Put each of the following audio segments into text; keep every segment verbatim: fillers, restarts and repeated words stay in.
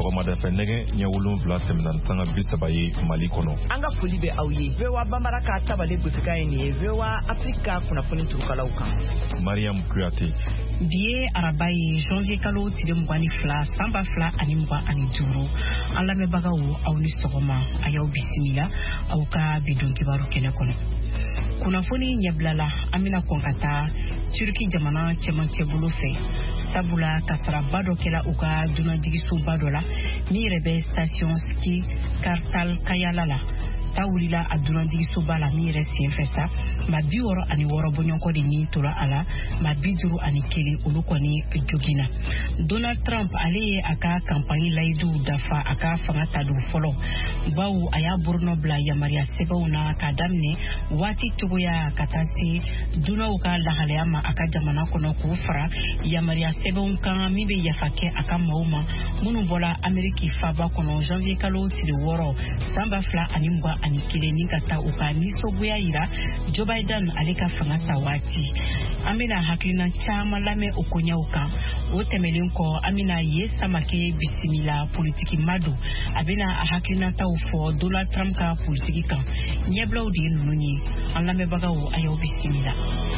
sɔgɔmada fɛ nɛgɛ ɲɛ wolonwula tɛmɛna sanga bi saba ye Mali kɔnɔ. An ka foli bɛ aw ye. V O A Bambara ka tabale gosika ye nin ye V O A Afrika kunnafoni turukalaw kan. Mariam Kuyate. Bi ye araba ye janvier kalo tile mugan ni fila san ba fila ani mugan ani duuru. An lamɛnbagaw aw ni sɔgɔma a y'aw bisimila aw ka bidon kibaru kɛnɛ kɔnɔ. Kunnafoni ɲɛbilala an bɛna kɔn ka taa Turki jamana cɛmancɛ bolo fɛ sabula kasaraba dɔ kɛla u ka dunanjigisoba dɔ la min yɛrɛ bɛ station ski Kartal Kayala la. Ta wulila a dunanjigisoba la min yɛrɛ senfɛ sa ma bi wɔɔrɔ ani wɔɔrɔ bɔɲɔgɔnkɔ de nin tora a la ma bi duuru ani kelen olu kɔni joginna. Donald Trump ale ye a ka kampani layidu dafa a ka fanga ta don fɔlɔ bawo a y'a boronɔ bila yamaruya sɛbɛnw na k'a daminɛ waati cogoya ka taa se dunanw ka lahalaya ma a ka jamana kɔnɔ k'o fara yamaruya sɛbɛnw kan min bɛ yafa kɛ a ka maaw ma minnu bɔla Ameriki faba kɔnɔ janvier kalo tile wɔɔrɔ san ba fila ani mugan ani kelen ni ka taa u ka nisɔngoya yira Joe Biden ale ka fanga ta waati. An bɛna hakilina caman lamɛn o koɲɛw kan. O tɛmɛlen kɔ an bɛna ye Samake bisimila politiki mado a bɛna a hakilinataw fɔ Donald Trump ka politiki kan. Ɲɛbilaw de ye ninnu ye. An lamɛnbagaw a y'aw bisimila.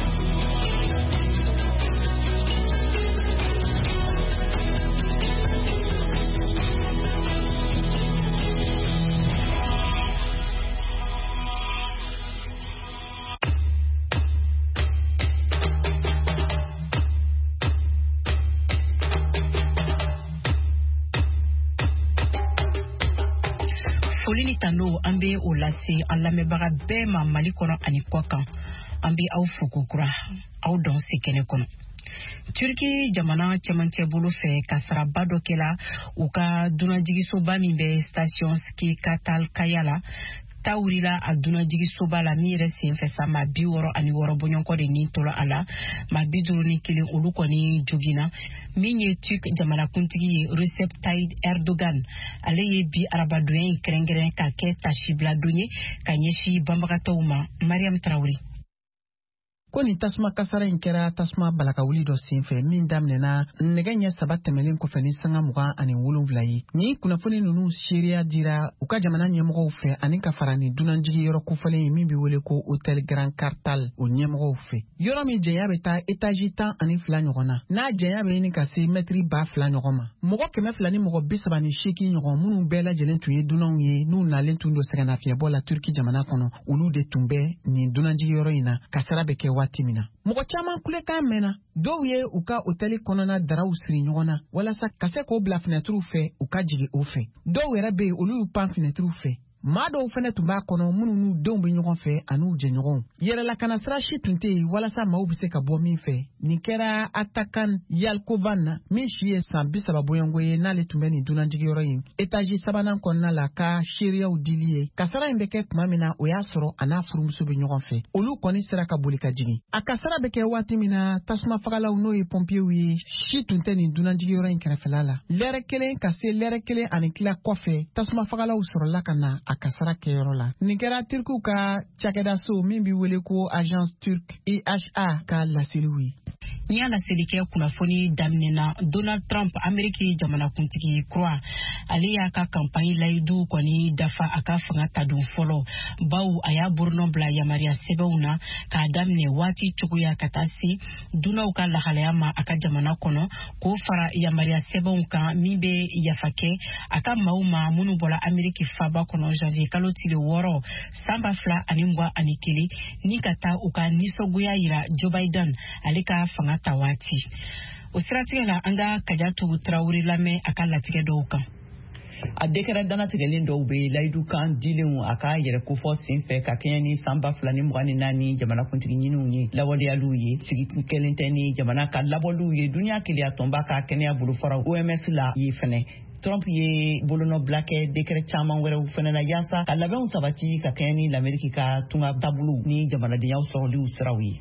Folini tando an bɛ o lase an lamɛnbaga bɛɛ ma Mali kɔnɔ ani kɔ kan. An bɛ aw fo kokura aw dɔn se kɛnɛ kɔnɔ. Turki jamana cɛmancɛ bolo fɛ kasaraba dɔ kɛla u ka dunanjigisoba min bɛ station ski Kartal Kayala ta wulila a dunanjigisoba la min yɛrɛ senfɛ sa ma bi wɔɔrɔ ani wɔɔrɔ bɔɲɔgɔnkɔ de nin tora a la ma bi duuru ni kelen olu kɔni joginna. Min ye Turk jamanakuntigi ye Recep Tayyip Erdogan ale ye bi arabadonya in kɛrɛnkɛrɛn ka kɛ tasibila don ye ka ɲɛsin banbagatɔw ma. Mariam Traoré. Ko ni tasuma kasara in kɛra tasuma balakawuli dɔ senfɛ min daminɛna nɛgɛ ɲɛ saba tɛmɛlen kɔfɛ ni sanga mugan ani wolonwula ye. Ni kunnafoni ninnu seereya dira u ka jamana ɲɛmɔgɔw fɛ ani ka fara ni dunanjigi yɔrɔ kofɔlen ye min bɛ wele ko Hotel Grand Kartal o ɲɛmɔgɔw fɛ. Yɔrɔ min jɛnya bɛ taa etaji tan ani fila ɲɔgɔn na n'a jɛnya bɛ ɲini ka se mɛtiri ba fila ɲɔgɔn ma. Mɔgɔ kɛmɛ fila ni mɔgɔ bi saba ni seegin ɲɔgɔn minnu bɛɛ lajɛlen tun ye dunanw ye n'u nalen tun don sɛgɛnnafiɲɛbɔ la Turki jamana kɔnɔ olu de tun bɛ nin dunanjigi yɔrɔ in na kasara bɛ kɛ waati min na. Mɔgɔ caman kulekan mɛnna dɔw ye u ka hôtel kɔnɔna daraw siri ɲɔgɔn na walasa ka se k'o bila fenêtres fɛ u ka jigin o fɛ. Dɔw yɛrɛ bɛ yen olu y'u pan fenêtres fɛ. Maa dɔw fɛnɛ tun b'a kɔnɔ minnu n'u denw bɛ ɲɔgɔn fɛ an'u jɛɲɔgɔnw. Yɛrɛlakana sira si tun tɛ yen walasa maaw bɛ se ka bɔ min fɛ. Nin kɛra Atakan Yalkovan na min si ye san bi saba bɔɲɔgɔnko ye n'ale tun bɛ nin dunanjigiyɔrɔ in. Etaji sabanan kɔnɔna la ka seereyaw dili ye. Kasara in bɛ kɛ tuma min na o y'a sɔrɔ a n'a furumuso bɛ ɲɔgɔn fɛ. Olu kɔni sera ka boli ka jigin. A kasara bɛ kɛ waati min na tasuma fagalaw n'o ye pompiers ye si tun tɛ nin dunanjigiyɔrɔ in kɛrɛfɛla la. Lɛrɛ kelen ka se lɛrɛ kelen ani tila kɔfɛ tasuma fagalaw sɔrɔla ka na a kasara kɛyɔrɔ la. Nin kɛra Turkiw ka cakɛdaso min bɛ wele ko Agence Turque I H A ka laseliw ye. Ni y'a laseli kɛ kunnafoni daminɛna Donald Trump Ameriki jamanakuntigi kura ale y'a ka kampani layidu kɔni dafa a ka fanga ta don fɔlɔ bawo a y'a boronɔ bila yamaruya sɛbɛnw na k'a daminɛ waati cogoya ka taa se dunanw ka lahalaya ma a ka jamana kɔnɔ k'o fara yamaruya sɛbɛnw kan min bɛ yafa kɛ a ka maaw ma minnu bɔla Ameriki faba kɔnɔ janvier kalo tile wɔɔrɔ san ba fila ani mugan ani kelen ni ka taa u ka nisɔngoya yira Joe Biden ale ka fanga ta waati. O siratigɛ la an ka Kajatu Traoré lamɛn a ka latigɛ dɔw kan. A dekɛrɛ danatigɛlen dɔw bɛ layidu kan dilenw a ka yɛrɛ kofɔ senfɛ ka kɛɲɛ ni san ba fila ni mugan ni naani jamanakuntigi ɲiniw ye lawaleyaliw ye sigi kelen tɛ ni jamana ka labɔliw ye duniya keleya tɔnba ka kɛnɛya bolofaraw O M S la ye fɛnɛ. Trump ye bolonɔ bila kɛ dekɛrɛ caman wɛrɛw fɛnɛ na yaasa ka labɛnw sabati ka kɛɲɛ ni l'Ameriki ka tunga taabolo ni jamanadenyaw sɔrɔliw siraw ye.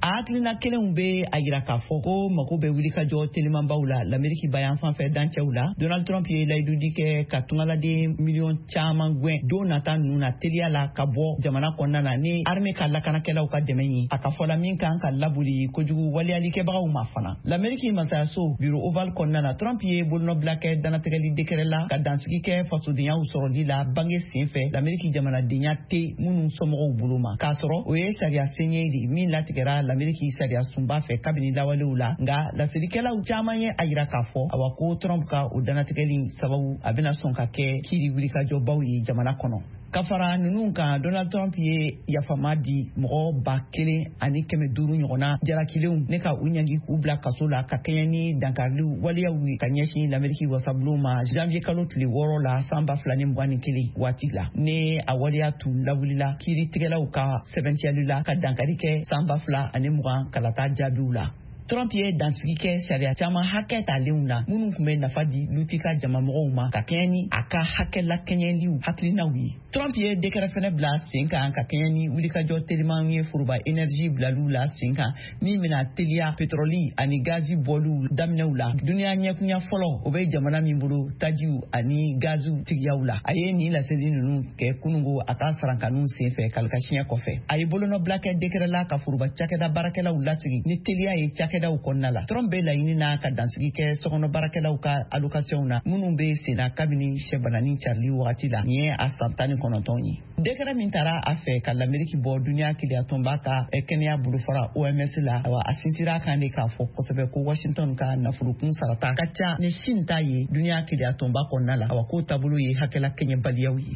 a hakilina kelenw be a yira k'a fɔ ko mako bɛ wulikajɔ telimanbaw la l'Amérique bayan fan fɛ dancɛw la. Donald Trump ye layidudi kɛ ka tungaladen miliyɔn caman gwɛn don nata ninnu na teliya la ka bɔ jamana kɔnɔna na ni armée ka lakanakɛlaw ka dɛmɛ ye. A ka fɔla min kan ka laboli kojugu waliyalikɛbagaw ma fana. L'Amérique masayaso bureau ovale kɔnɔna na Trump ye bolonɔbila kɛ danatigɛli décret la ka dansigi kɛ fasodenyaw sɔrɔli la bange sen fɛ l'Amérique jamanadenya tɛ minnu somɔgɔw bolo ma. K'a sɔrɔ o ye sariya sen ye de min latigɛra l'Amérique sariya sunba fɛ kabini lawalew la. Nga lasirikɛlaw caman ye a yira k'a fɔ awa ko Trump ka o danatigɛli sababu a bɛna sɔn ka kɛ kiiri wulikajɔbaw ye jamana kɔnɔ. Ka fara ninnu kan Donald Trump ye yafama di mɔgɔ ba kelen ani kɛmɛ duuru ɲɔgɔnna jalakilenw ne ka u ɲangi k'u bila kaso la ka kɛɲɛ ni dankariliw waliyaw ye ka ɲɛsin l'Amérique wasabulon ma janvier kalo tile wɔɔrɔ la san ba fila ni mugan ni kelen waati la. Ne a waliya tun lawulila kiiritigɛlaw ka sɛbɛntiyali la ka dankari kɛ san ba fila ani mugan kalata jaabiw la. Trump ye dansigi kɛ sariya caman hakɛ talenw na minnu tun bɛ nafa di lutika jamamɔgɔw ma ka kɛɲɛ ni a ka hakɛ lakɛɲɛliw hakilinaw ye. Trump ye décret fɛnɛ bila sen kan ka kɛɲɛ ni wulikajɔ teliman ye foroba énergie bilaliw la sen kan min bɛna teliya pétrole ani gazi bɔliw daminɛw la. Duniya ɲɛkunya fɔlɔ o bɛ jamana min bolo tajiw ani gaziw tigiyaw la. A ye nin laseli ninnu kɛ kunungo a ka sarankanu sen fɛ kalikasiɲɛ kɔfɛ. A ye bolonɔbila kɛ décret la ka foroba cakɛda baarakɛlaw lasigi ni teliya ye cakɛdaw kɔnɔna la. Trump bɛ laɲini na ka dansigi kɛ sɔkɔnɔ baarakɛlaw ka allocation na minnu bɛ senna kabini sɛbanani carili wagati la. Nin ye a san tan ni kɔnɔntɔn ye. Décret min taara a fɛ ka l'Amérique bɔ duniya keleyatɔnba ka kɛnɛya bolofara O M S la awa a sinsira kan de k'a fɔ kosɛbɛ ko Washington ka nafolokun sarata ka ca ni Chine ta ye duniya keleyatɔnba kɔnɔna la awa ko taabolo ye hakɛla kɛɲɛbaliyaw ye.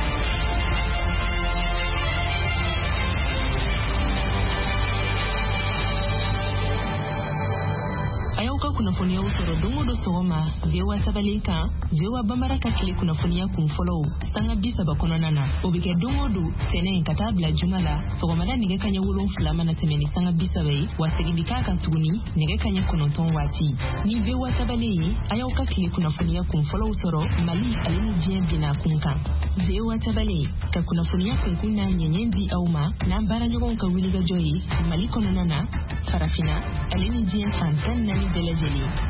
Kunnafoniya sɔrɔ don o don sɔgɔma V O A sabalen kan V O A Bambara ka tile kunnafoniya kun fɔlɔw sanga bi saba kɔnɔna na o bɛ kɛ don o don tɛnɛ ka taa bila juma la sɔgɔmada nɛgɛ kaɲɛ wolonfila mana tɛmɛ ni sanga bi saba ye wa segin bi k'a kan tuguni nɛgɛ kaɲɛ kɔnɔntɔn waati ni V O A sabalen ye a y'aw ka tile kunnafoniya kun fɔlɔw sɔrɔ Mali ale ni diɲɛ bɛna kun kan V O A sabalen ka kunnafoniya kunkun n'a ɲɛɲɛ di aw ma n'an baaraɲɔgɔnw ka wulikajɔ ye Mali kɔnɔna na farafina ale ni diɲɛ fan tan naani bɛɛ lajɛlen.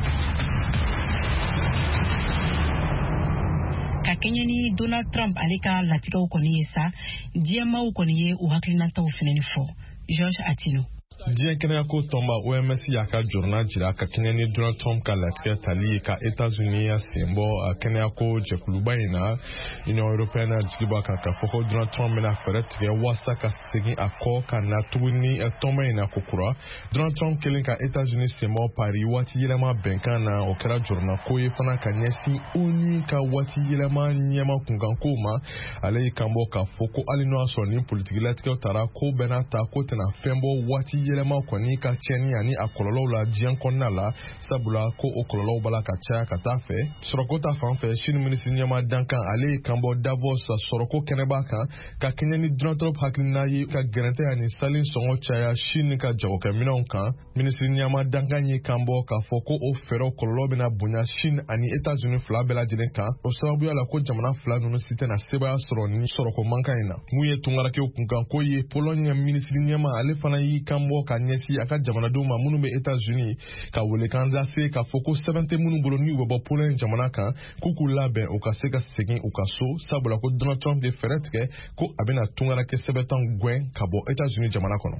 Ka kɛɲɛ ni Donald Trump ale ka latigɛw kɔni ye sa diɲɛmaw kɔni ye u hakilinataw fɛnɛ fɔ. George Atino. Diɲɛ kɛnɛyako tɔnba O M S y'a ka jɔrɔna jira ka kɛɲɛ ni Donald Trump ka latigɛ tali ye ka États-Unis ya sen bɔ kɛnɛyako jɛkuluba in na Union Européenne jigiba kan ka fɔ ko Donald Trump bɛna fɛɛrɛ tigɛ walasa ka segin a kɔ ka na tuguni tɔnba in na kokura. Donald Trump kelen ka États-Unis sen bɔ Paris waati yɛlɛma bɛnkan na o kɛra jɔrɔnako ye fana ka ɲɛsin O N U ka waati yɛlɛma ɲɛma kunkanko ma. Ale y'i kanbɔ k'a fɔ ko hali n'o y'a sɔrɔ ni politikilatigɛw taara ko bɛna ta ko tɛna fɛn bɔ waati yɛlɛma kɔni ka tiɲɛni ani a kɔlɔlɔw la diɲɛ kɔnɔna la sabula ko o kɔlɔlɔw b'a la ka caya ka taa fɛ. Sɔrɔko ta fan fɛ Chine minisiri ɲɛma Dankan ale ye kanbɔ Davos sɔrɔko kɛnɛba kan ka kɛɲɛ ni Donald Trump hakilina ye ka gɛrɛntɛ ani sali sɔngɔ caya Chine ka jagokɛminɛnw kan. Minisiri ɲɛma Dankan ye kanbɔ k'a fɔ ko o fɛɛrɛw kɔlɔlɔ bɛna bonya Chine ani États-Unis fila bɛɛ lajɛlen kan. O sababuya la ko jamana fila ninnu si tɛna sebaya sɔrɔ ni sɔrɔko mankan in na. Mun ye tungarakɛw kunkan ko ye Pologne minisiri ɲɛma ale fana y'i kanbɔ ka ɲɛsi a ka jamanadenw ma minnu bɛ États-Unis ka welekan lase k'a fɔ ko sɛbɛn tɛ minnu bolo n'u bɛ bɔ Pologne jamana kan k'u k'u labɛn u ka se ka segin u ka so sabula ko Donald Trump ye fɛɛrɛ tigɛ ko a bɛna tungarakɛ sɛbɛntan gɛn ka bɔ États-Unis jamana kɔnɔ.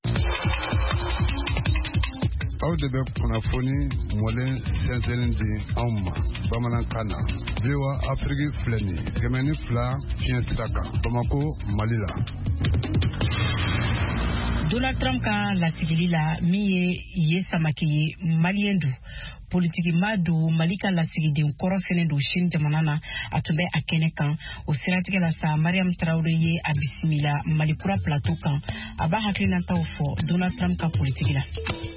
Aw de bɛ kunnafoni mɔlen sɛnsɛnlen di anw ma bamanankan na V O A Afrique filɛ nin ye kɛmɛ ni fila fiɲɛ sira kan Bamako Mali la. Donald Trump ka lasigili la min ye ye samaki ye maliyɛn do politikima do Mali ka lasigiden kɔrɔ fɛnɛ do Chine jamana na a tun bɛ a kɛnɛ kan o siratigɛ la sa Mariam Traoré ye a bisimila Mali kura plateau kan a b'a hakilinataw fɔ Donald Trump ka politiki la.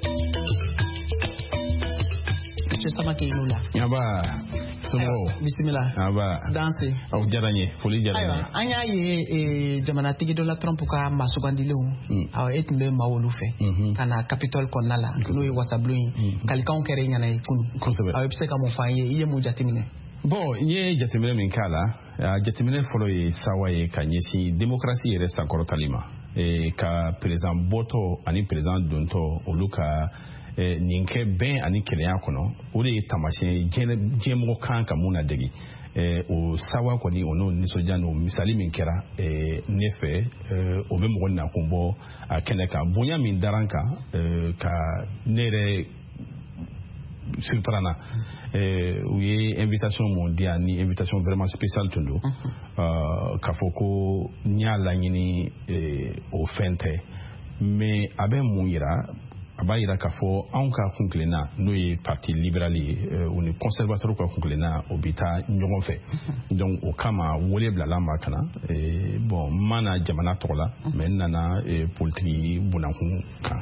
Samaki Lula. Aba somo bisimila. Aba danse. Aw jaranye foli jaranye. An y'a ye jamanatigi Donald Trump ka masugandilenw aw e tun bɛ mawolu fɛ ka na Capitol kɔnɔna la n'o ye wasabulon ye kalikanw kɛra ɲana ye kun. Kosɛbɛ. Aw bɛ se ka mun fɔ an ye i ye mun jateminɛ? Bon n ye jateminɛ min k'a la jateminɛ fɔlɔ ye sawa ye ka ɲɛsin démocratie yɛrɛ sankɔrɔtali ma. eh, ka président boto ani président donto olu ka eh, nin kɛ bɛn ani kelenya kɔnɔ o de ye tamasiyɛn diɲɛmɔgɔ kan ka mun na degi eh, o sawa kɔni o n'o nisɔndiya n'o misali min kɛra eh, ne fɛ eh, o bɛ mɔgɔ nakun bɔ a kɛnɛ kan bonya min daran kan eh, ka ne yɛrɛ surprana eh, u ye invitation mun di yan ni invitation vraiment spéciale tun don uh, k'a fɔ ko n y'a laɲini eh, o fɛn tɛ mais a bɛ mun yira a b'a yira k'a fɔ anw ka kunkilenna n'o ye parti libéral ye u ni conservateur ka kunkilenna o bɛ taa ɲɔgɔn fɛ donc o kama wele bilala ma kana bon n ma na jamana tɔgɔ la mais n nana politiki bunankun kan.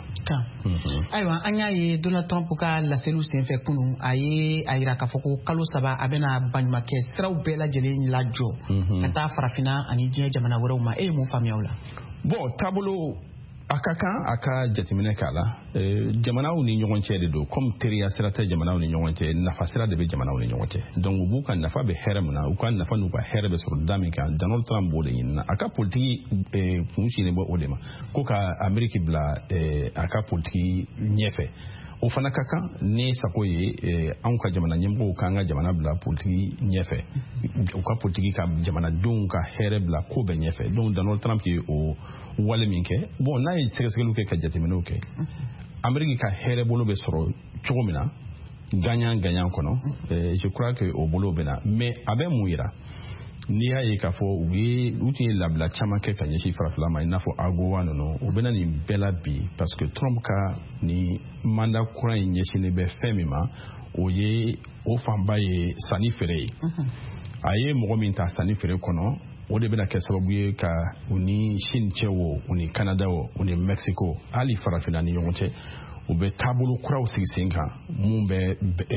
Ayiwa an y'a ye Donald Trump ka laseliw senfɛ kunun a ye a yira k'a fɔ ko kalo saba a bɛna baɲumankɛ siraw bɛɛ lajɛlen lajɔ ka taa farafinna ani diɲɛ jamana wɛrɛw ma e ye mun faamuya o la? Bon taabolo a ka kan a ka jateminɛ k'a la jamanaw ni ɲɔgɔn cɛ de don comme teriya sira tɛ jamanaw ni ɲɔgɔn cɛ nafa sira de bɛ jamanaw ni ɲɔgɔn cɛ donc u b'u ka nafa bɛ hɛrɛ min na u ka nafa n'u ka hɛrɛ bɛ sɔrɔ da min kan Donald Trump b'o de ɲini na a ka politiki kun sinnen bɔ o de ma ko ka Ameriki bila a ka politiki ɲɛfɛ o fana ka kan ne sago ye anw ka jamana ɲɛmɔgɔw k'an ka jamana bila politiki ɲɛfɛ u ka politiki ka jamanadenw ka hɛrɛ bila ko bɛɛ ɲɛfɛ donc Donald Trump ye o wale min kɛ bon n'a ye sɛgɛsɛgɛliw kɛ ka jateminɛw kɛ Ameriki ka hɛrɛ bolo bɛ sɔrɔ cogo min na gagnant gagnant kɔnɔ je crois que o bolo bɛ na mais a bɛ mun yira n'i y'a ye k'a fɔ u ye u tun ye labila caman kɛ ka ɲɛsin farafina ma i n'a fɔ AGOA ninnu u bɛna nin bɛɛ la bi parce que Trump ka nin mandat kura in ɲɛsinnen bɛ fɛn min ma o ye o fanba ye sanni feere ye a ye mɔgɔ min ta sanni feere kɔnɔ o de bɛna kɛ sababu ye ka u ni Chine cɛ o u ni Canada o u ni Mexico hali farafina ni ɲɔgɔn cɛ u bɛ taabolo kuraw sigi sen kan mun bɛ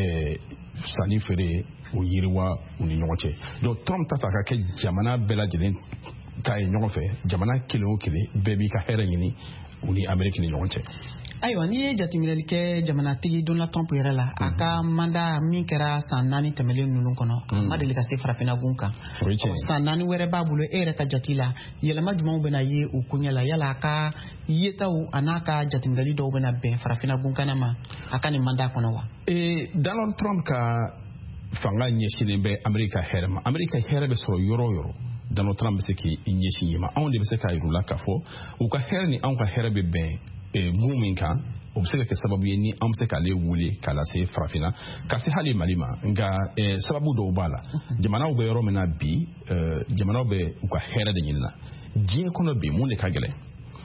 sanni feere o yiriwa u ni ɲɔgɔn cɛ donc Trump ta fɛ a ka kɛ jamana bɛɛ lajɛlen ta ye ɲɔgɔn fɛ jamana kelen o kelen bɛɛ b'i ka hɛrɛ ɲini u ni Ameriki ni ɲɔgɔn cɛ. Ayiwa n'i ye jateminɛli kɛ jamanatigi Donald Trump yɛrɛ la a ka mandat min kɛra san naani tɛmɛlen ninnu kɔnɔ a ma deli ka se farafina gun kan san naani wɛrɛ b'a bolo e yɛrɛ ka jati la yɛlɛma jumɛnw bɛna ye o koɲɛ la yala a ka yetaw a n'a ka jateminɛli dɔw bɛna bɛn farafina gunkana ma a ka nin mandat kɔnɔ wa? Donald Trump ka fanga ɲɛsinnen bɛ Amerika hɛrɛ ma Amerika hɛrɛ bɛ sɔrɔ yɔrɔ o yɔrɔ Donald Trump bɛ se k'i ɲɛsin ye ma anw de bɛ se k'a yir'u la k'a fɔ u ka hɛrɛ ni anw ka hɛrɛ bɛ bɛn mun min kan o bɛ se ka kɛ sababu ye ni an bɛ se k'ale wele k'a lase farafina ka se hali Mali ma nka sababu dɔw b'a la jamanaw bɛ yɔrɔ min na bi jamanaw bɛ u ka hɛrɛ de ɲini na diɲɛ kɔnɔ bi mun de ka gɛlɛn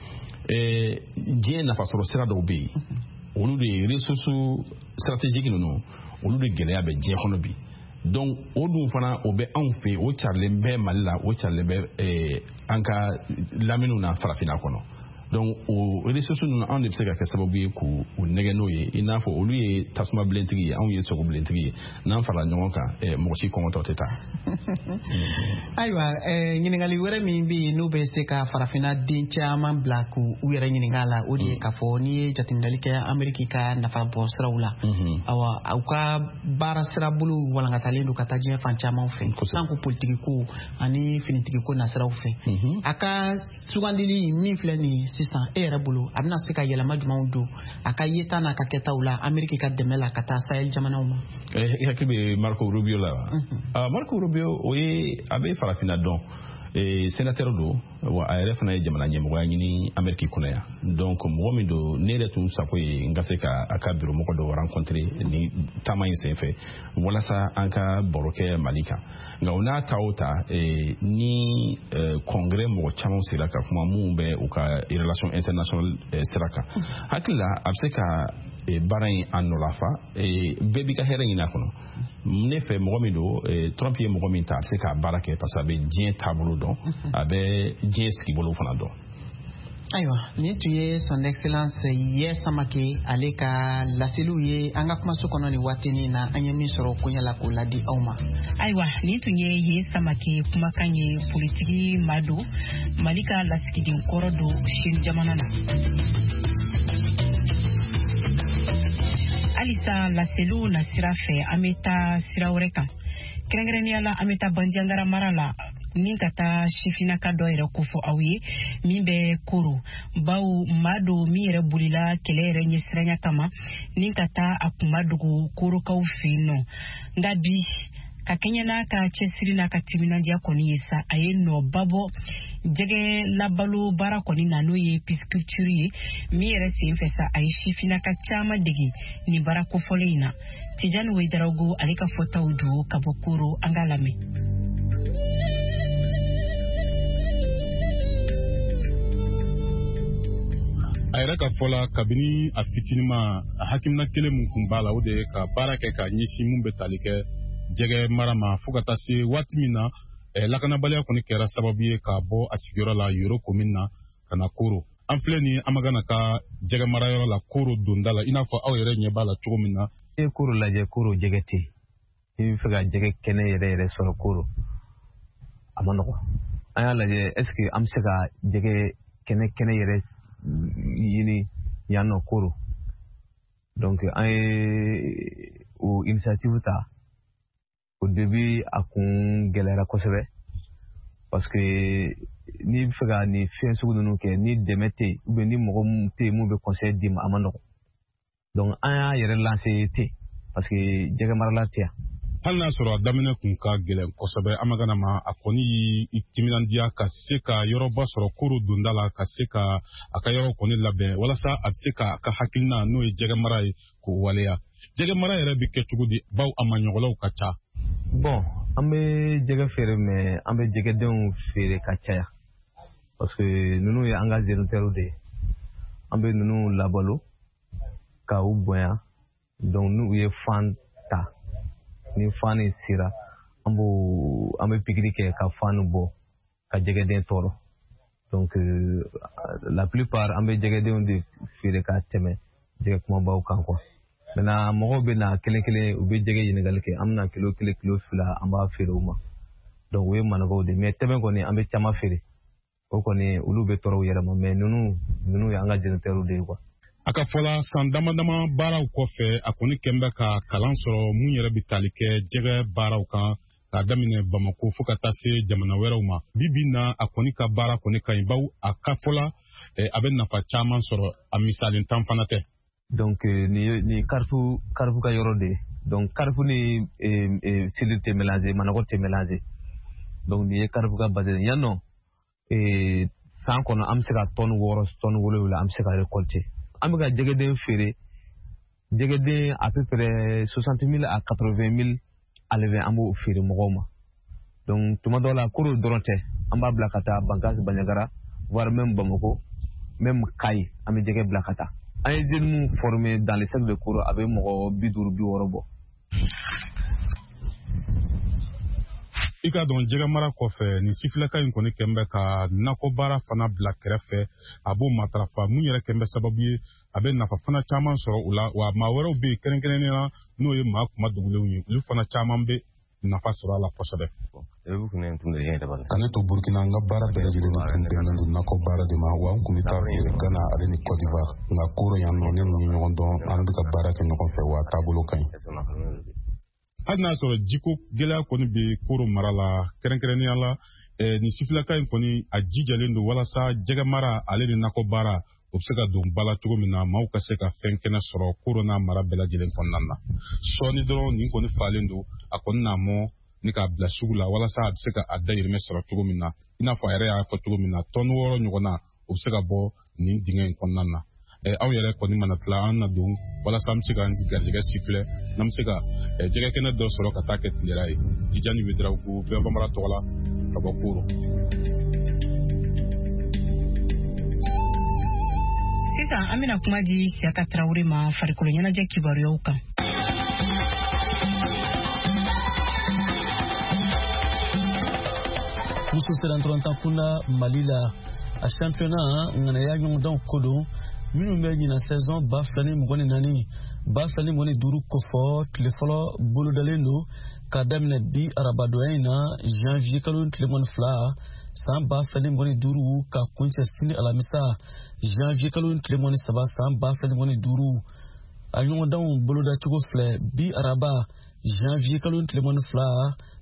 diɲɛ nafasɔrɔ sira dɔw bɛ yen olu de ye ressources stratégiques ninnu olu de gɛlɛya bɛ diɲɛ kɔnɔ bi donc o dun fana o bɛ anw fɛ o carilen bɛ Mali la o carilen bɛ an ka laminiw na farafina kɔnɔ donc o ressources ninnu anw de bɛ se ka kɛ sababu ye k'u nɛgɛ n'o ye i n'a fɔ olu ye tasuma bilentigi ye anw ye sogo bilentigi ye n'an farala ɲɔgɔn kan mɔgɔ si kɔngɔtɔ tɛ taa. Ayiwa ɲininkali wɛrɛ min bɛ yen n'o bɛ se ka farafina den caman bila k'u yɛrɛ ɲininka la o de ye k'a fɔ n'i ye jateminɛli kɛ Ameriki ka nafa bɔ siraw la awa u ka baara sira bolo walankatalen don ka taa diɲɛ fan caman fɛ san ko politiki ko ani finitigi ko na siraw fɛ a ka sugandili min filɛ nin sisan e yɛrɛ bolo a bɛna se ka yɛlɛma jumɛnw don a ka yeta n'a ka kɛtaw la Ameriki ka dɛmɛ la ka taa Sahel jamanaw ma? I hakili bɛ Marco Rubio la wa? Marco Rubio o ye a bɛ farafina dɔn sénateur don wa a yɛrɛ fana ye jamana ɲɛmɔgɔya ɲini Ameriki kɔnɔ yan donc mɔgɔ min don ne yɛrɛ tun sago ye n ka se ka a ka bureau mɔgɔ dɔw rencontrer ni taama in senfɛ walasa an ka baro kɛ Mali kan nka o n'a ta o ta ni congrès mɔgɔ caman sera ka kuma mun bɛ u ka relation internationale sira kan hakili la a bɛ se ka baara in a nɔlafa bɛɛ b'i ka hɛrɛ ɲini a kɔnɔ ne fɛ mɔgɔ min don Trump ye mɔgɔ min ta a bɛ se k'a baara kɛ parce que a bɛ diɲɛ taabolo dɔn a bɛ diɲɛ sigibolo fana dɔn. Ayiwa nin tun ye son excellence Ye Samake ale ka laseliw ye an ka kumaso kɔnɔ nin waatinin na an ye min sɔrɔ koɲɛ la k'o ladi aw ma. Ayiwa nin tun ye Ye Samake kumakan ye politiki ma don Mali ka lasigiden kɔrɔ don Chine jamana na. Alisa laseliw na sira fɛ an bɛ taa sira wɛrɛ kan. kɛrɛnkɛrɛnnenya la an bɛ taa Bandiagara mara la ni ka taa sifinaka dɔ yɛrɛ kofɔ aw ye min bɛ Koro baw maa do min yɛrɛ bolila kɛlɛ yɛrɛ ɲɛsiranya kama ni ka taa a kunba dogo Korokaw fɛ yen nɔ nka bi ka kɛɲɛ n'a ka cɛsiri n'a ka timinandiya kɔni ye sa a ye nɔba bɔ jɛgɛ labalo baara kɔni na n'o ye pisculture ye min yɛrɛ sen fɛ sa a ye sifinaka caman dege nin baara kofɔlen in na Tijani Weidarago ale ka fɔtaw do ka bɔ Koro an ka lamɛn. A yɛrɛ ka fɔ la kabini a fitinima a hakilina kelen mun kun b'a la o de ye ka baara kɛ ka ɲɛsin mun bɛ tali kɛ jɛgɛ mara ma fo ka taa se waati min na eh, lakanabaliya kɔni kɛra sababu ye ka bɔ a sigiyɔrɔ la Yoro commune na ka na Koro. An filɛ ni an magana ka jɛgɛ marayɔrɔ la Koro donda la i n'a fɔ aw yɛrɛ ɲɛ b'a la cogo min na. E Koro lajɛ Koro jɛgɛ tɛ i bɛ fɛ ka jɛgɛ kɛnɛ yɛrɛ yɛrɛ sɔrɔ Koro a ma nɔgɔ. An y'a lajɛ est ce que an bɛ se ka jɛgɛ kɛnɛ kɛnɛ yɛrɛ yini yan nɔ Koro. Donc an ye o initiative ta au début a kun gɛlɛyara kosɛbɛ parce que ni bɛ fɛ ka nin fɛn sugu ninnu kɛ ni dɛmɛ tɛ yen ou bien ni mɔgɔ mun tɛ yen mun bɛ conseil d'i ma a ma nɔgɔ. Donc an y'a yɛrɛ lancer ten parce que jɛgɛ marala tɛ yan. Hali n'a sɔrɔ a daminɛ kun ka gɛlɛn kosɛbɛ an magana ma a kɔni y'i timinandiya ka se ka yɔrɔba sɔrɔ Koro donda la ka se ka a ka yɔrɔ kɔni labɛn walasa a bɛ se ka a ka hakilina n'o ye jɛgɛ mara ye k'o waleya. Jɛgɛ mara yɛrɛ bɛ kɛ cogo di baw a maɲɔgɔnlaw ka ca. Bon an bɛ jɛgɛ feere mais an bɛ jɛgɛdenw feere ka caya parce que ninnu ye an ka zénitaires de ye an bɛ ninnu labalo ka u bonya donc n'u ye fan ta ni fan ni sera an b'o an bɛ pikiri kɛ ka fan bɔ ka jɛgɛden tɔɔrɔ donc euh, la plupart an bɛ jɛgɛdenw de feere ka tɛmɛ jɛgɛ kumabaw kan quoi. Maintenant mɔgɔw bɛ na kelen kelen u bɛ jɛgɛ ɲininkali kɛ an bɛna kilo kelen kilo fila an b'a feere u ma donc o ye managaw de mais tɛmɛ kɔni an bɛ caman feere o kɔni olu bɛ tɔɔrɔ u yɛrɛ ma mais ninnu ninnu ye an ka zénitaires de ye quoi. A ka fɔla san dama dama baaraw kɔfɛ a kɔni kɛn bɛ ka kalan sɔrɔ mun yɛrɛ bɛ tali kɛ jɛgɛ baaraw kan k'a daminɛ Bamako fo ka taa se jamana wɛrɛw ma bi bi na a kɔni ka baara kɔni ka ɲi baw a ka fɔla eh, a bɛ nafa caman sɔrɔ a misalen tan fana tɛ. Donc ni ni karifu karifu ka yɔrɔ de ye donc karifu ni sili tɛ mélanger manako tɛ mélanger donc ni ye karifu ka base yan nɔ san kɔnɔ an bɛ se ka tonne wɔɔrɔ tonne wolonwula an bɛ se ka récolter. An bɛ ka jɛgɛden feere jɛgɛden à peu près soixante mille à quatre-vingt mille enlevé an b'o feere mɔgɔw ma donc tuma dɔw la Koro dɔrɔn tɛ an b'a bila ka taa Bankasi Bandiagara voire même Bamako même Kayi an bɛ jɛgɛ bila ka taa. An ye jeunes mun formé dans le cercle de Koro a bɛ mɔgɔ bi duuru bi wɔɔrɔ bɔ. I ka dɔn jɛgɛ mara kɔfɛ nin sifilaka in kɔni kɛn bɛ ka nakɔ baara fana bila kɛrɛfɛ a b'o matarafa mun yɛrɛ kɛn bɛ sababu ye a bɛ nafa fana caman sɔrɔ o la wa maa wɛrɛw bɛ yen kɛrɛnkɛrɛnnenya la n'o ye maa kuma dogolenw ye olu fana caman bɛ nafa sɔrɔ a la kosɛbɛ. Ka ne to Burkina n ka baara bɛɛ lajɛlen tun bɛnnen don nakɔ baara de ma wa n kun bɛ taa feere Gana ale ni Côte d'Ivoire nka Koro yan nɔ ne ninnu ɲɔgɔn dɔn an bɛ ka baara kɛ ɲɔgɔn fɛ wa taabolo ka ɲi. Hali n'a sɔrɔ jiko gɛlɛya kɔni bɛ Koro mara la kɛrɛnkɛrɛnnenya la nin sifilaka in kɔni a jijalen don walasa jɛgɛ mara ale ni nakɔ baara o bɛ se ka don bala cogo min na maaw ka se ka fɛn kɛnɛ sɔrɔ Koro n'a mara bɛɛ lajɛlen kɔnɔna na sɔɔni dɔrɔn nin kɔni falen don a kɔni n'a mɔ ni k'a bila sugu la walasa a bɛ se ka a dayirimɛ sɔrɔ cogo min na i n'a fɔ a yɛrɛ y'a fɔ cogo min na tɔni wɔɔrɔ ɲɔgɔn na o bɛ se ka bɔ nin dingɛ in kɔnɔna na aw yɛrɛ kɔni mana tila an na don walasa an bɛ se ka garijɛgɛ sifilɛ n'an bɛ se ka jɛgɛ kɛnɛ dɔ sɔrɔ ka taa kɛ tilera ye Tijani Weidarago bɛɛ bamara tɔgɔ la ka bɔ Koro. Sisan an bɛna kuma di Siyaka Tarawele ma farikolo ɲɛnajɛ kibaruyaw kan. Muso serantoronta kunda Mali la a championnat ŋanaya ɲɔgɔndanw ko don minnu bɛ ɲina saison ba fila ni mugan ni naani ba fila ni mugan ni duuru kɔfɔ tile fɔlɔ bolodalen don k'a daminɛ bi arabadonya in na janvier kalo tile mugan ni fila san ba fila ni mugan ni duuru ka kuncɛ sini alamisa janvier kalo tile mugan ni saba san ba fila ni mugan ni duuru a ɲɔgɔndanw bolodacogo filɛ bi araba janvier kalo tile mugan ni fila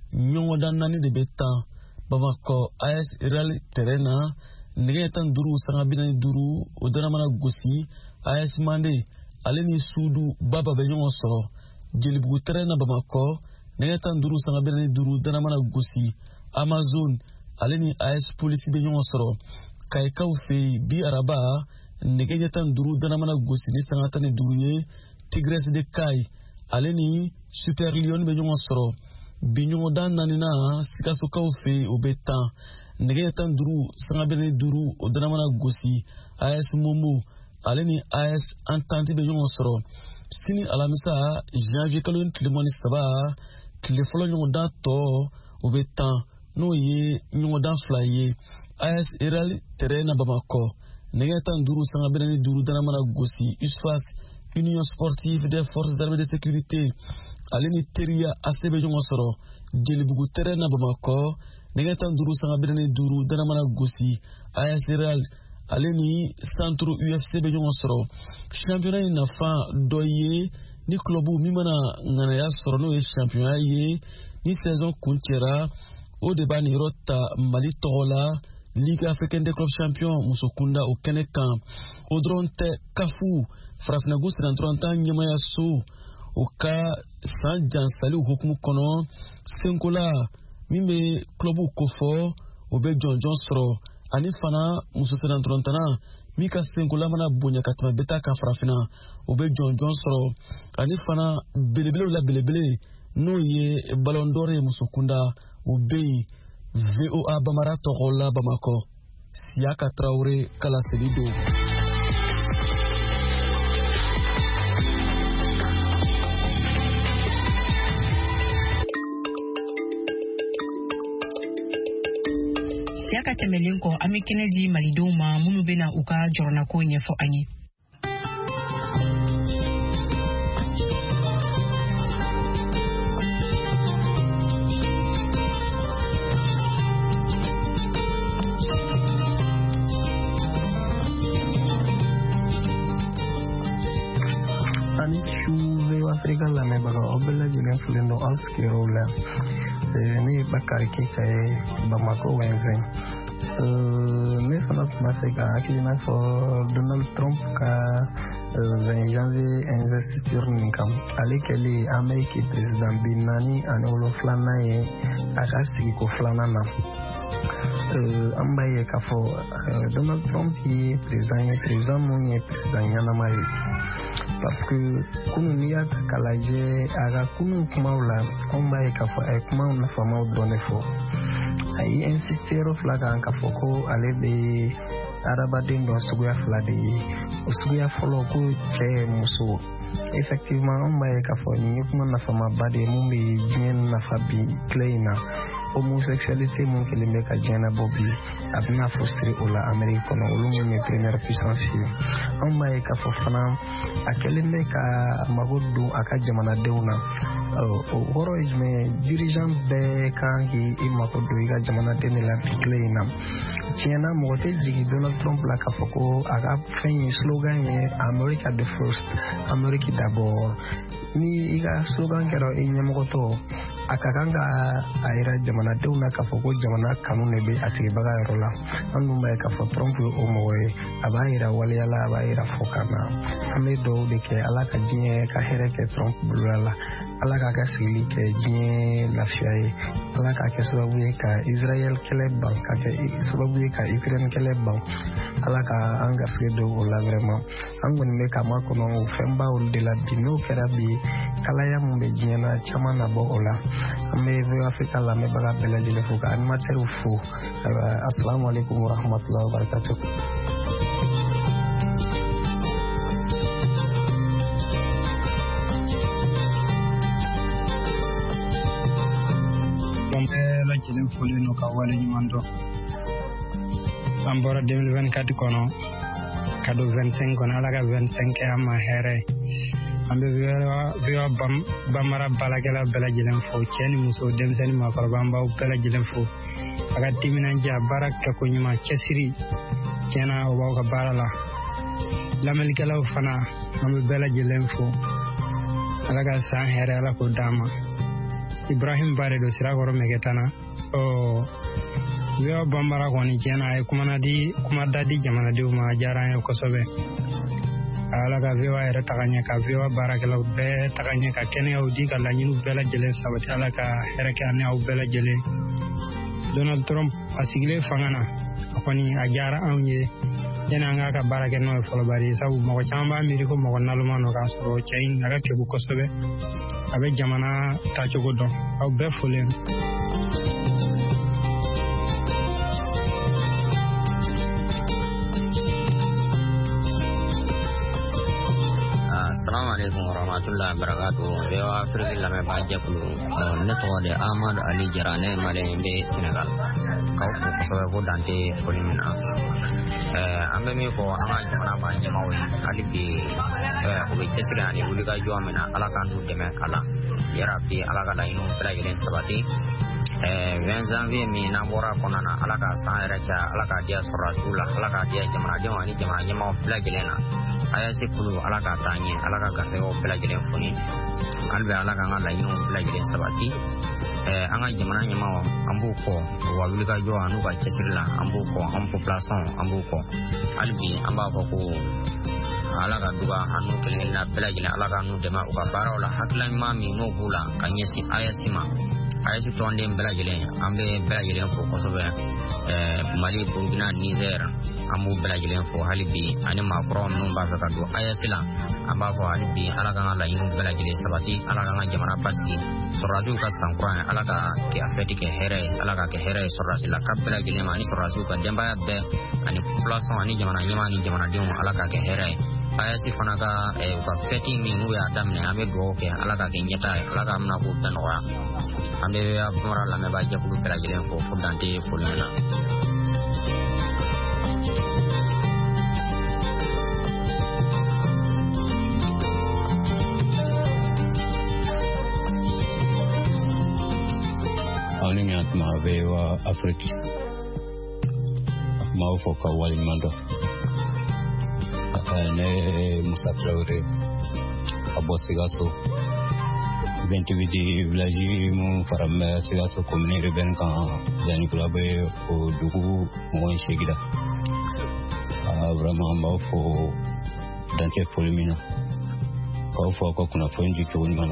ɲɔgɔndan naani de bɛ tan Bamako A S Real terrain na nɛgɛ tan duuru sanga bi naani duuru o dana mana gosi A S Mande ale ni Sudu Baba bɛ ɲɔgɔn sɔrɔ Jelibugu terrain na Bamako nɛgɛ tan duuru sanga bi naani duuru dana mana gosi Amazon ale ni A S Police bɛ ɲɔgɔn sɔrɔ Kayikaw fɛ bi araba nɛgɛ tan duuru dana mana gosi ni sanga tan ni duuru ye Tigres de Kai ale ni Super Lion bɛ ɲɔgɔn sɔrɔ bi ɲɔgɔndan naani na Sikasokaw fɛ o bɛ tan nɛgɛ tan duuru sanga bi naani duuru o dana mana gosi A S Momo ale ni A S Entente bɛ ɲɔgɔn sɔrɔ sini alamisa janvier kalo tile mugan ni saba tile fɔlɔ ɲɔgɔndan tɔ o bɛ tan n'o ye ɲɔgɔndan fila ye A S Real terrain na Bamako nɛgɛ tan duuru sanga bi naani duuru dana mana gosi U S F A S Union Sportive des Forces Armées de Sécurité ale ni Teriya A C bɛ ɲɔgɔn sɔrɔ Jelibugu terrain na Bamako nɛgɛ tan duuru sanga bi naani duuru dana mana gosi A S Real ale ni Centre U F C bɛ ɲɔgɔn sɔrɔ championnat in nafa dɔ ye ni clubu min mana ŋanaya sɔrɔ n'o ye championnat ye ni saison kun cɛra o de b'a niyɔrɔ ta Mali tɔgɔ la Ligue africaine des clubs champions muso kunda o kɛnɛ kan o dɔrɔn tɛ kafu farafinagu siranturantan ɲɛmaya so o ka san jansaliw hukumu kɔnɔ senkola min bɛ clubu kofɔ o bɛ jɔnjɔn sɔrɔ ani fana muso siranturantana min ka senkola mana bonya ka tɛmɛ beta ka farafina o bɛ jɔnjɔn sɔrɔ ani fana belebelew la belebele n'o ye Ballon d'Or ye muso kunda o bɛ yen V O A Bamara tɔgɔ la Bamako Siaka Traoré kala selido Siaka tɛmɛlen kɔ an bɛ kɛnɛ di malidenw ma minnu bɛna u ka jɔrɔnako ɲɛfɔ an ye. Ani su Afrika lamɛnbaga aw bɛɛ lajɛlen filen don aw sigiyɔrɔw la ne ye Bakari Keyita ye Bamako vingt-vingt ne fana tun b'a fɛ ka hakilina fɔ Donald Trump ka vingt janvier investiture nin kan ale kɛlen Ameriki président bi naani ani wolonfilanan ye a ka sigiko filanan na an b'a ye k'a fɔ Donald Trump ye président ye président mun ye président ɲanama ye parce que kunu n'i y'a ta k'a lajɛ a ka kunu kumaw la an b'a ye k'a fɔ a ye kumaw nafamaw dɔn de fɔ a ye insisté yɔrɔ fila kan k'a fɔ ko ale bɛ adamaden dɔn suguya fila de ye o suguya fɔlɔ ko cɛ muso effectivement an b'a ye k'a fɔ nin ye kuma nafamaba de ye mun bɛ diɲɛ nafa bi tile in na homosexualité mun kelen bɛ ka diɲɛ labɔ bi a bɛna fɔ siri o la Amérique kɔnɔ olu mun ye première puissance ye an b'a ye k'a fɔ fana a kelen bɛ ka mago don a ka jamanadenw na o kɔrɔ ye jumɛn ye dirigeant bɛɛ kan k'i mago don i ka jamanaden de la bi tile in na tiɲɛna mɔgɔ tɛ jigin Donald Trump la k'a fɔ ko a ka fɛn ye slogan ye America the first America d'abord ni i ka slogan kɛra i ɲɛmɔgɔtɔ a ka kan ka a yira jamanadenw na k'a fɔ ko jamana kanu de bɛ a tigibaga yɔrɔ la an dun b'a ye k'a fɔ Trump ye o mɔgɔ ye a b'a yira waliyala a b'a yira fɔ kan na an bɛ dugawu de kɛ Ala ka diɲɛ ka hɛrɛ kɛ Trump bolola la Ala k'a ka sigili kɛ diɲɛ lafiya ye Ala k'a kɛ sababu ye ka Israel kɛlɛ ban ka kɛ sababu ye ka Ukraine kɛlɛ ban Ala ka an garisɛgɛ don o la vraiment an kɔni bɛ ka makɔnɔ o fɛnba olu de la bi n'o kɛra bi kalaya mun bɛ diɲɛ na caman na bɔ o la an bɛ V O A Afrika lamɛnbaga bɛɛ lajɛlen fo ka animateurs fo assalamu alaikum wa rahmatullahi wa barakatuh. lajɛlen fɔlen don ka wale ɲuman dɔn an bɔra deux mille vingt-quatre kɔnɔ ka don vingt-cinq kɔnɔ Ala ka vingt-cinq kɛ an ma hɛrɛ an bɛ V O A Bamara baarakɛla bɛɛ lajɛlen fo cɛ ni muso denmisɛnnin maakɔrɔba an b'aw bɛɛ lajɛlen fo a ka timinandiya baara kɛko ɲuman cɛsiri tiɲɛna o b'aw ka baara la lamɛnnikɛlaw fana an bɛ bɛɛ lajɛlen fo Ala ka san hɛrɛ Ala k'o d'an ma Ibrahim Bare do sira goro megetana o yo bambara ko ni jena ay kuma na di kuma dadi jamana di ma jara yo ko sobe ala ga vewa era taganya ka vewa barakela be taganya ka kene o di kala nyinu bela jele sabati ala ka hereke ane o bela jele Donald Trump asigle fangana akoni ajara anye yana nga ka barake no folo bari sabu mo chamba mi ko mo naluma no ka so chain aga ke bu ko sobe abe jamana ta chogodo au be folen Assalamu alaikum warahmatullahi wabarakatuh. Bewa Afrika lame baje kulu neto de Ahmad Ali Jarane male be Senegal. Kau ko so ko dante folimina. Eh ambe mi ko anga jamana ba jamawi ali bi eh ko be chesira ni uliga jomena ala kanu deme ala. Ya rabbi ala kala inu trageden sabati. Eh vingt janvier mi namora konana ala ka sa raja ala ka dia rasulullah ala ka dia jamana jamani jamana jamaw plagelena. Ayasi kulu ala ka tanye ala ka gafe o pelajelen funi albe ala ka ngala inu pelajelen sabati eh anga jamana nyama ambu ko wa wulika jo anu ka chesirla ambu ko am population ambu ko albi amba ko ko ala ka duga anu kelen na pelajelen ala ka nu dema ko bara wala haklan mami no bula kanyesi ayasi ma ayasi tonde pelajelen ambe pelajelen ko ko sobe eh Mali Burkina Niger amu belajelen fo halibi ani makro non ba ka do ayasila amba fo halibi ala kan ala inu belajelen sabati ala kan jamana paski soratu ka sankran ala ka ke afeti ke here ala ka ke here sorasila ka belajelen mani sorasu ka demba be ani population ani jamana nyama ni jamana dim ala ka ke here ayasi fana ka e ka feti mi nu ya damne abe do ke ala ka ke nyeta ala ka amna ko tanwa ande ya mora la me ba jabulu belajelen fo fudante fo lena ma vewa Afrika ma fo ka wali mando ne Musa Traoré abo sigaso vingt-huit village mu faram sigaso commune urbaine kan jani kulabe o dugu mo shegida vraiment ma fo dante polimina ka fo ko kuna fo nji ko mana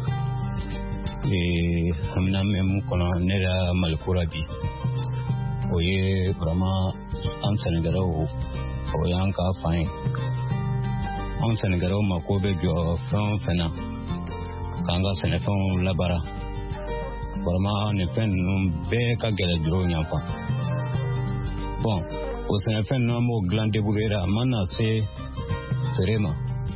e hamna mem kono nera malkura bi oye vraiment am Senegalo o yanka fain am Senegalo makobe jo fran fena kanga senefon labara vraiment ne pen num be ka gele dro nyampa bon o senefen no mo glande bugera mana se serema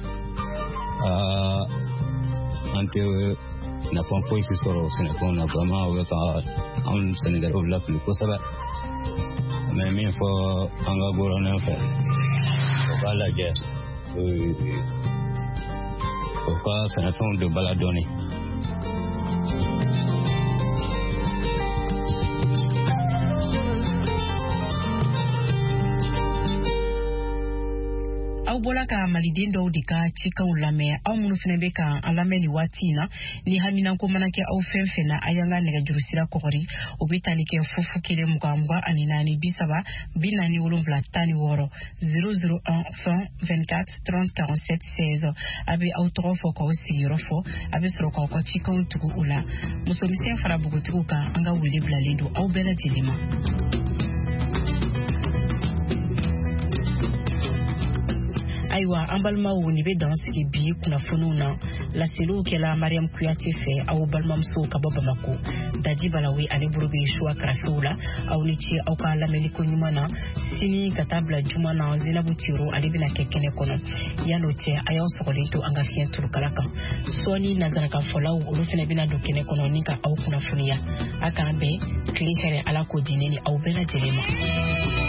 ah ante na fon foi si soro sene kon na vraiment o ka am Senegal o la plus ko saba mais mais fo anga goro na fa o ka la ge o ka sene fon de baladoni bola ka maliden dɔw de ka cikaw lamɛn aw minnu fana bɛ ka an lamɛn ni waati in na ni haminanko mana kɛ aw fɛn fɛn na a y'an ka nɛgɛjuru sira kɔgɔri o bɛ tali kɛ fufu kelen mugan mugan ani naani bi saba bi naani wolonwula tan ni wɔɔrɔ zéro zéro un vingt vingt-quatre trente quarante-sept seize a bɛ aw tɔgɔ fɔ k'aw sigiyɔrɔ fɔ a bɛ sɔrɔ k'aw ka cikaw tugu u la musomisɛn fara bogotigiw kan an ka wele bilalen don aw bɛɛ lajɛlen ma. Ayiwa an balimaw ni bɛ dan sigi bi kunnafoniw na laseliw kɛla Mariam Kuyate fɛ aw balimamuso ka bɔ Bamako Daji Balawi ale bolo bɛ Suwa karafew la aw ni ce aw ka lamɛnliko ɲuman na sini ka taa bila juma na Zinabu Tiro ale bɛna kɛ kɛnɛ kɔnɔ yan'o cɛ a y'aw sɔgɔlen to an ka fiɲɛ turukala kan sɔɔni nazaraka fɔlaw olu fana bɛna don kɛnɛ kɔnɔ ni ka aw kunnafoniya a k'an bɛn tile hɛrɛ Ala ko di ne ni aw bɛɛ lajɛlen ma.